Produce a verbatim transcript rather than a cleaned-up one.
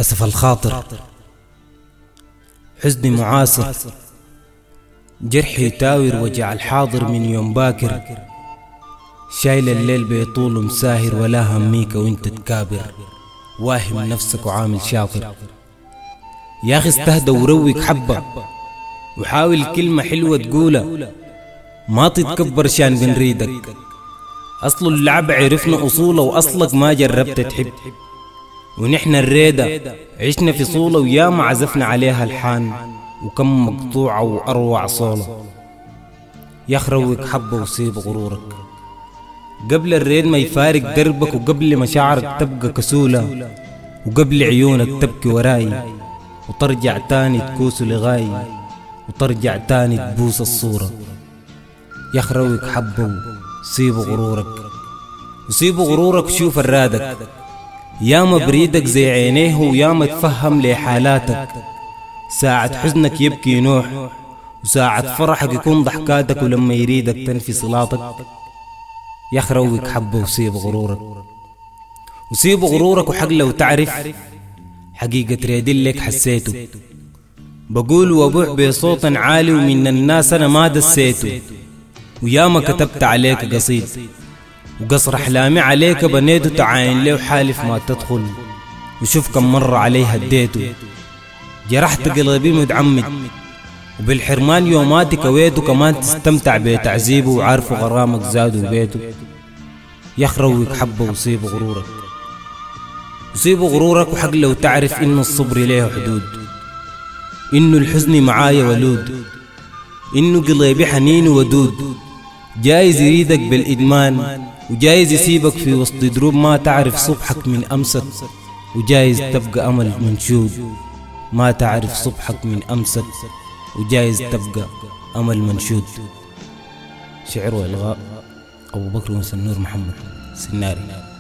أسف الخاطر، حزني معاصر، جرحي يتاور وجع الحاضر من يوم باكر، شايل الليل بيطول مساهر ولا هميك وانت تكابر، واهم نفسك وعامل شاطر. يا أخي استهدى وروق حبة وحاول كلمة حلوة تقولها، ما تتكبر شان بنريدك، أصل اللعب عرفنا أصوله وأصلك ما جربت تحب، ونحن الريدة عشنا في صولة وياما عزفنا عليها الحان، وكم مقطوعة وأروع صولة. يخروك حبة وسيب غرورك قبل الريد ما يفارق دربك، وقبل مشاعرك تبقى كسولة، وقبل عيونك تبكي وراي، وترجع تاني تكوس لغاي، وترجع تاني تبوس الصورة. يخروك حبة وسيب غرورك، وسيب غرورك وشوف الرادك، ياما بريدك زي عينيه وياما تفهم لي حالاتك، ساعة حزنك يبكي نوح، وساعة فرحك يكون ضحكاتك، ولما يريدك تنفي صلاتك. يخروك حبة وسيب غرورك، وسيب غرورك وحق لو تعرف حقيقة ريدلك حسيته، بقول وابوح بصوت عالي ومن الناس أنا ما دسيته، وياما كتبت عليك قصيد وقصر أحلامي عليك بنيته، تعاين لي وحالف ما تدخل، وشوف كم مرة علي هديته، جرحت قلبي متعمد وبالحرمان يوماتي كويته، كمان تستمتع بتعذيبه وعارفه غرامك زاد وبيته. يخروك حبة وصيب غرورك، وصيب غرورك وحق لو تعرف إنه الصبر ليه حدود، إنه الحزن معايا ولود، إنه قلبي حنين ودود، جايز يريدك بالإدمان وجايز يسيبك في وسط دروب ما تعرف صبحك من أمسك، وجايز تبقى أمل منشود ما تعرف صبحك من أمسك، وجايز تبقى أمل منشود. شعر وإلغاء أبو بكر وسنور محمد سناري.